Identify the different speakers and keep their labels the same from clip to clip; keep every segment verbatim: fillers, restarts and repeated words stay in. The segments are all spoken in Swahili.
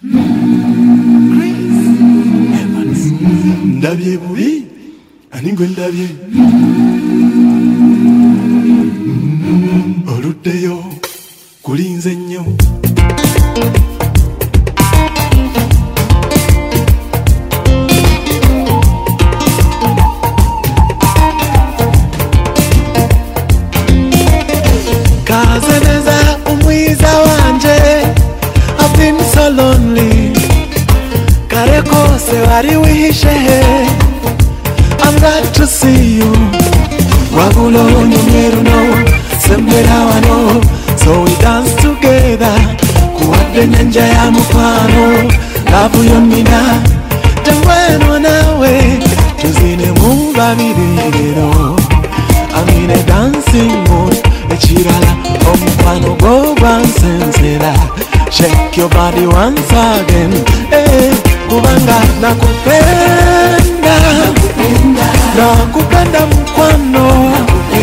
Speaker 1: Ndabye bubi aningwe ndabye oluddeyo kulinze nnyo kazeneza umwiza wanje I've been so lonely kare kose wari wihishe I'm glad to see you wagulo nyumeru no sembera wano so we dance together kuwadde nyanja ya mukwano love yonina temweno nawe tuzine mu babiri lero I'm in a dancing mood echirala omukwano go gwansenzera shake your body once again eh kubanga nakupenda nakupenda mkwano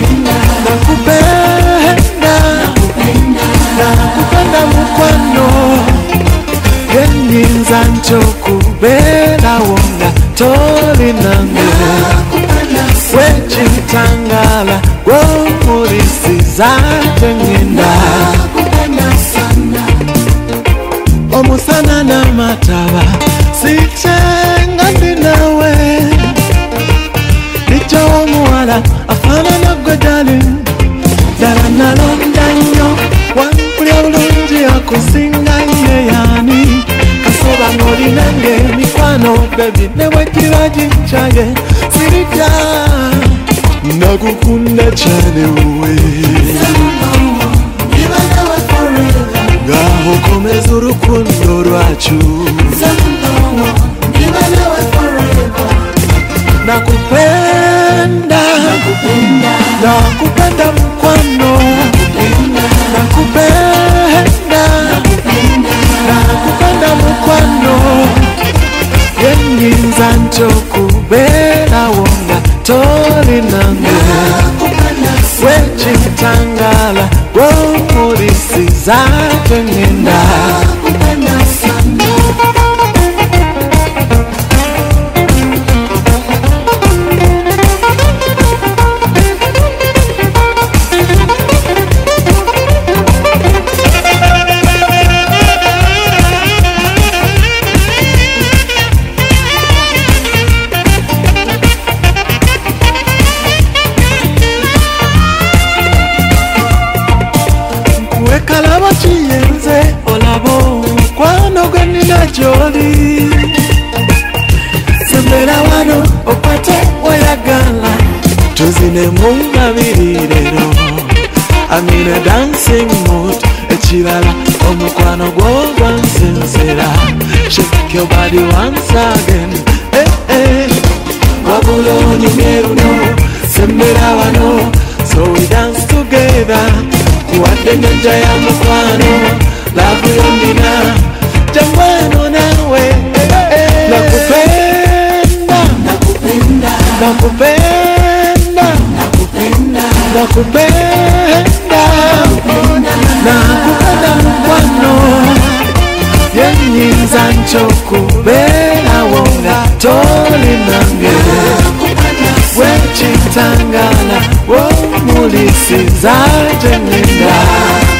Speaker 1: nakupenda nakupenda mkwano yenyinza nchokubera wonga toli nange wechitangala gwomulisiza tengenda omusana na mataba sichenga ndinawe nicho omuwala afana na gwe darling dala nalonda nnyo wampulya bulungi akusinga ye yani kasoba ng'olinange mikwano bebi ne bwekiba gincaye sirija nakukunda cyane wowe ngaho komeza urukundo rwacu nakupenda nakupenda mkwano nakupenda nakupenda mkwano yenyinza nchokubera wonga toli nange wechitangala gwomulisiza tengenda kalaba chiyenze olabo kwano gwenina joli sembera wano opate oyagala tuzine mu babiri lero I'm in a dancing mood echirala omukwano gwo gwansenzera shake your body once again eh eh wabulo nyumeru no sembera wano so we dance together kuwadde nyanja ya mukwano love yonina temweno nawe nakupenda nakupenda nakupenda nakupenda nakupenda nakupenda mukwano yenyinza nchokubera wonga toli nange wechitangala womulisiza tengenda